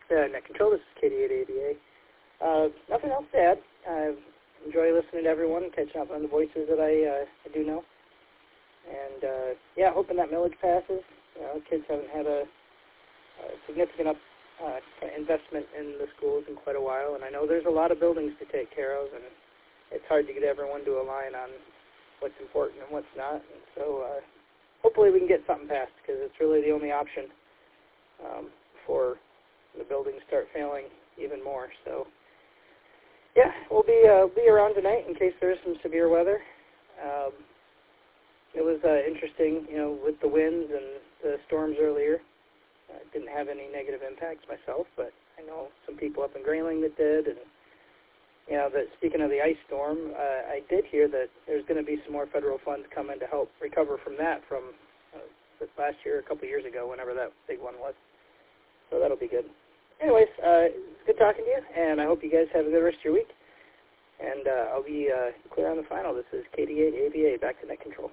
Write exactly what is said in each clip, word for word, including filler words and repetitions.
uh, Net Control. This is K D eight A B A. Uh, nothing else to add. I enjoy listening to everyone and catching up on the voices that I, uh, I do know. And, uh, yeah, hoping that millage passes. You know, kids haven't had a, a significant up, uh, investment in the schools in quite a while, and I know there's a lot of buildings to take care of, and it's hard to get everyone to align on what's important and what's not. And so uh, hopefully we can get something passed, because it's really the only option um, before the buildings start failing even more. So, yeah, we'll be uh, be around tonight in case there is some severe weather. Um, it was uh, interesting, you know, with the winds and the storms earlier. I didn't have any negative impacts myself, but I know some people up in Grayling that did. And, you know, that speaking of the ice storm, uh, I did hear that there's going to be some more federal funds coming to help recover from that from uh, last year, a couple years ago, whenever that big one was. So that'll be good. Anyways, uh, it's good talking to you, and I hope you guys have a good rest of your week. And uh, I'll be uh, clear on the final. This is K D eight A B A, back to Net Control.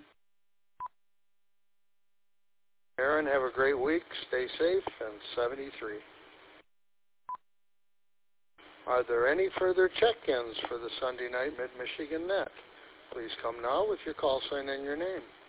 Aaron, have a great week. Stay safe, and seventy-three. Are there any further check-ins for the Sunday night Mid-Michigan Net? Please come now with your call sign and your name.